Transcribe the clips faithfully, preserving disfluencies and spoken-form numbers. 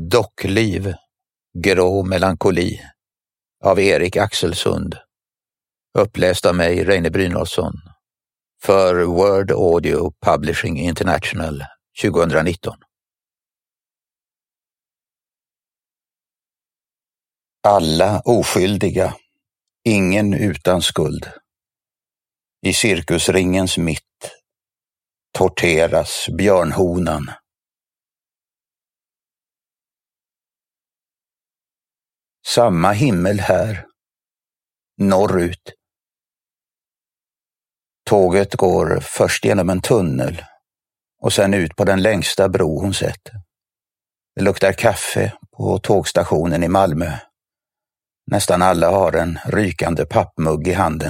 Dockliv, grå melankoli av Erik Axelsund. Uppläst av mig, Reine Brynolfsson, för Word Audio Publishing International tjugonitton. Alla oskyldiga, ingen utan skuld. I cirkusringens mitt torteras björnhonan. Samma himmel här, norrut. Tåget går först genom en tunnel och sen ut på den längsta bro hon sett. Det luktar kaffe på tågstationen i Malmö. Nästan alla har en rykande pappmugg i handen.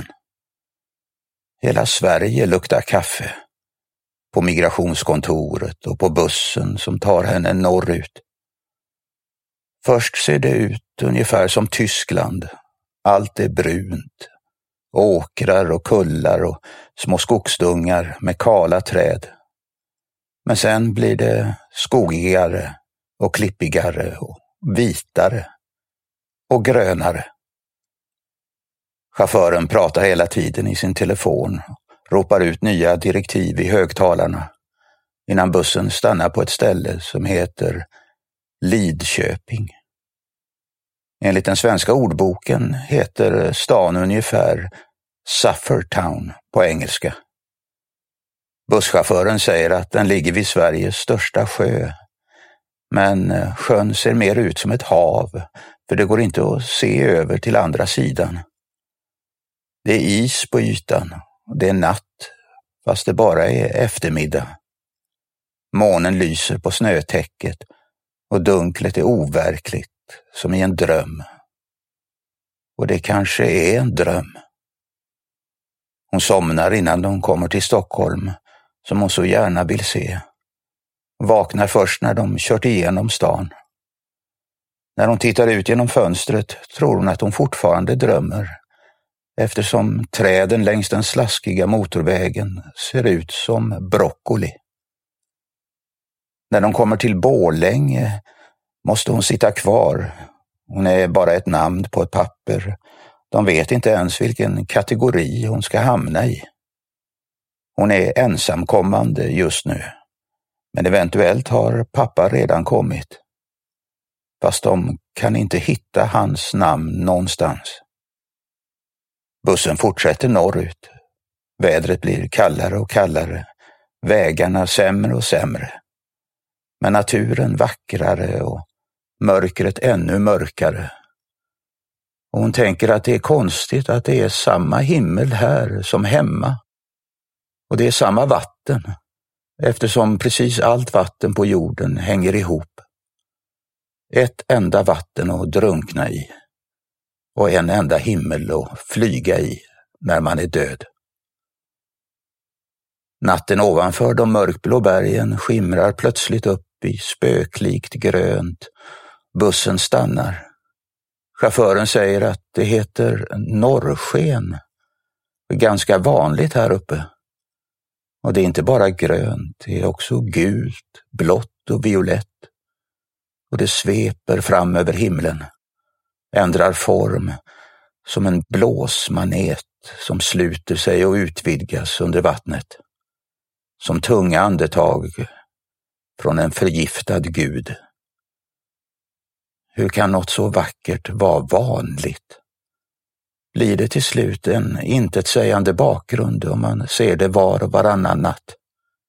Hela Sverige luktar kaffe. På migrationskontoret och på bussen som tar henne norrut. Först ser det ut ungefär som Tyskland. Allt är brunt. Åkrar och kullar och små skogsdungar med kala träd. Men sen blir det skogigare och klippigare och vitare och grönare. Chauffören pratar hela tiden i sin telefon, ropar ut nya direktiv i högtalarna innan bussen stannar på ett ställe som heter Lidköping. Enligt den svenska ordboken heter stan ungefär Suffertown på engelska. Busschauffören säger att den ligger vid Sveriges största sjö. Men sjön ser mer ut som ett hav, för det går inte att se över till andra sidan. Det är is på ytan, det är natt, fast det bara är eftermiddag. Månen lyser på snötäcket och dunklet är overkligt, som i en dröm. Och det kanske är en dröm. Hon somnar innan de kommer till Stockholm, som hon så gärna vill se. Vaknar först när de kört igenom stan. När hon tittar ut genom fönstret tror hon att hon fortfarande drömmer, eftersom träden längs den slaskiga motorvägen ser ut som broccoli. När de kommer till Borlänge måste hon sitta kvar. Hon är bara ett namn på ett papper. De vet inte ens vilken kategori hon ska hamna i. Hon är ensamkommande just nu. Men eventuellt har pappa redan kommit. Fast de kan inte hitta hans namn någonstans. Bussen fortsätter norrut. Vädret blir kallare och kallare. Vägarna sämre och sämre. Men naturen vackrare och mörkret ännu mörkare. Och hon tänker att det är konstigt att det är samma himmel här som hemma. Och det är samma vatten. Eftersom precis allt vatten på jorden hänger ihop. Ett enda vatten att drunkna i. Och en enda himmel att flyga i när man är död. Natten ovanför de mörkblå bergen skimrar plötsligt upp i spöklikt grönt. Bussen stannar. Chauffören säger att det heter norrsken. Det är ganska vanligt här uppe. Och det är inte bara grönt, det är också gult, blått och violett. Och det sveper fram över himlen, ändrar form som en blåsmanet som sluter sig och utvidgas under vattnet. Som tunga andetag från en förgiftad gud. Hur kan något så vackert vara vanligt? Blir det till slut en intetsägande bakgrund om man ser det var och varannan natt?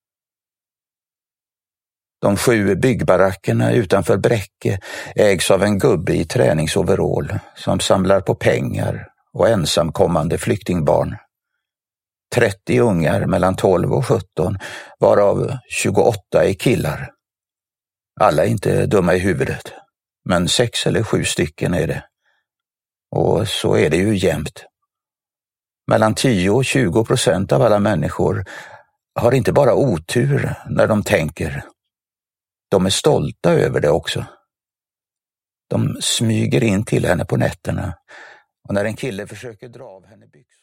De sju byggbarackerna utanför Bräcke ägs av en gubbe i träningsoverall som samlar på pengar och ensamkommande flyktingbarn. trettio ungar mellan tolv och sjutton, varav tjugoåtta är killar. Alla är inte dumma i huvudet, men sex eller sju stycken är det. Och så är det ju jämt. Mellan tio och tjugo procent av alla människor har inte bara otur när de tänker. De är stolta över det också. De smyger in till henne på nätterna och när en kille försöker dra av henne byxor